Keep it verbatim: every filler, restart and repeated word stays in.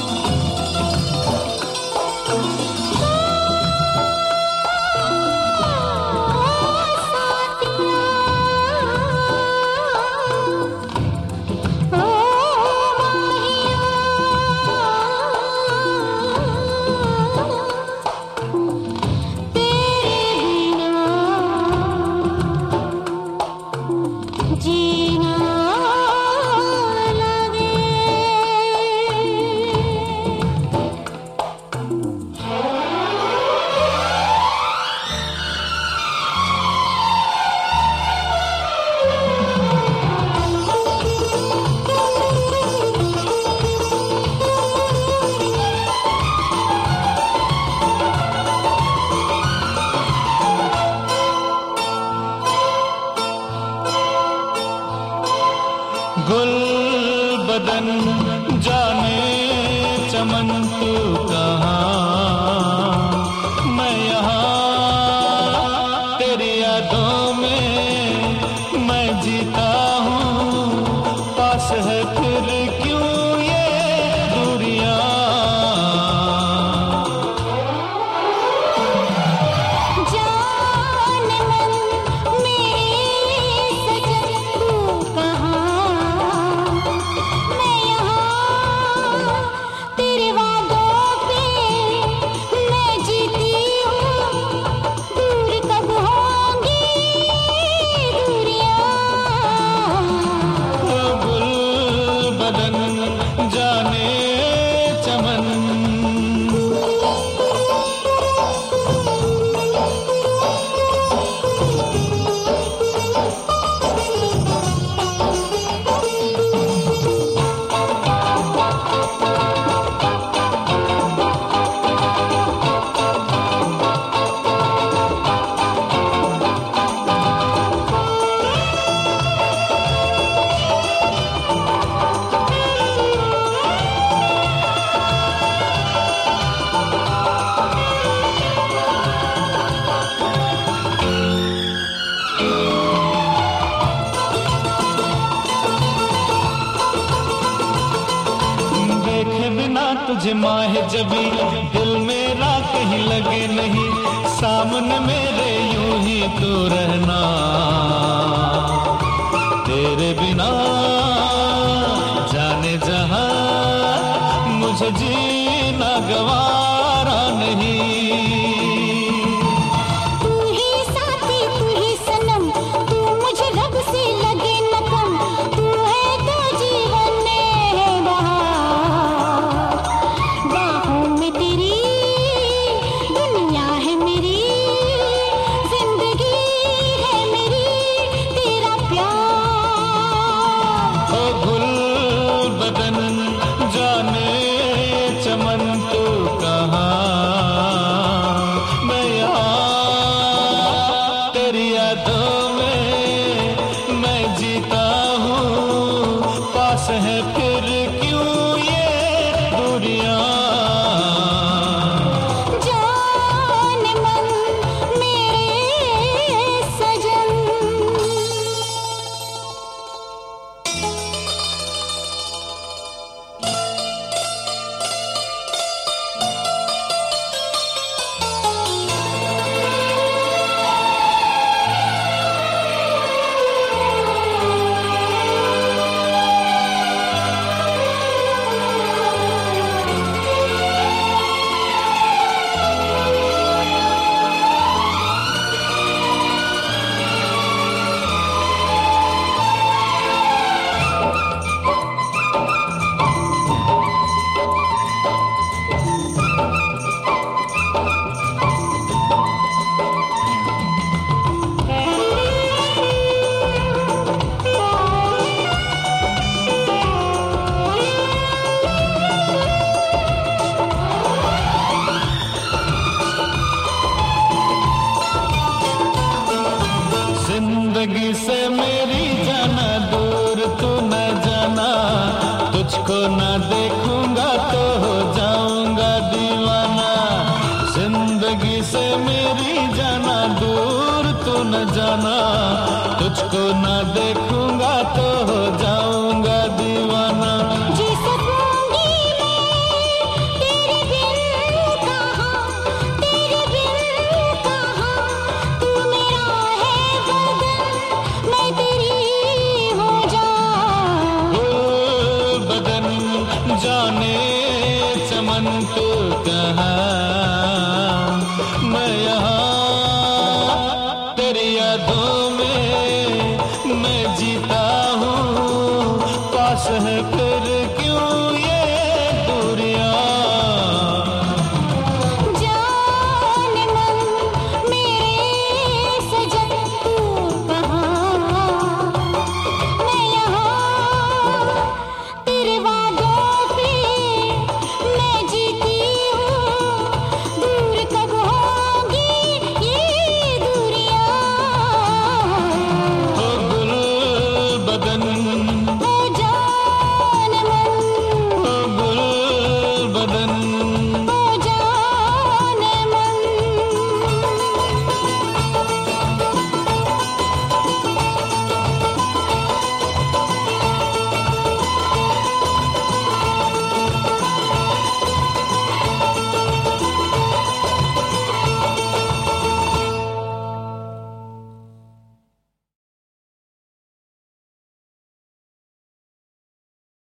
गुल बदन जाने चमन तू कहाँ, मैं यहाँ तेरी यादों में मैं जीता हूँ, पास है फिर क्यों ये दूरियां। जान मन मेरे सजन तू कहाँ, मैं यहाँ तेरे वादों पे मैं जीती हूँ, दूर कब होंगी दूरियां। गुल बदन जाने चमन। देखे बिना तुझे माहे जबी दिल मेरा कहीं लगे नहीं, सामने मेरे यूं ही तो रहना, तेरे बिना जाने जहां मुझे जीना गवारा नहीं। तू ही साथी तू ही सनम, तू मुझे रब से लगे न कम, तू है तो जीवन में है बहार, बाहों में तेरी दुनिया है मेरी, जिंदगी है मेरी तेरा प्यार। ओ गुल बदन जाने चमन तू कहाँ, मैं यहाँ तेरी यादों में मैं जीता हूँ, पास है फिर क्यों ये दूरियां। जान मन मेरे सजन। जिंदगी से मेरी जाना दूर तू न जाना, तुझको न देखूंगा तो हो जाऊंगा दीवाना। जिंदगी से मेरी जाना दूर तू न जाना, तुझको न देखूंगा तो हो जाऊंगा दीवाना। जी सकूंगी मैं मन तो कहाँ, मैं यहाँ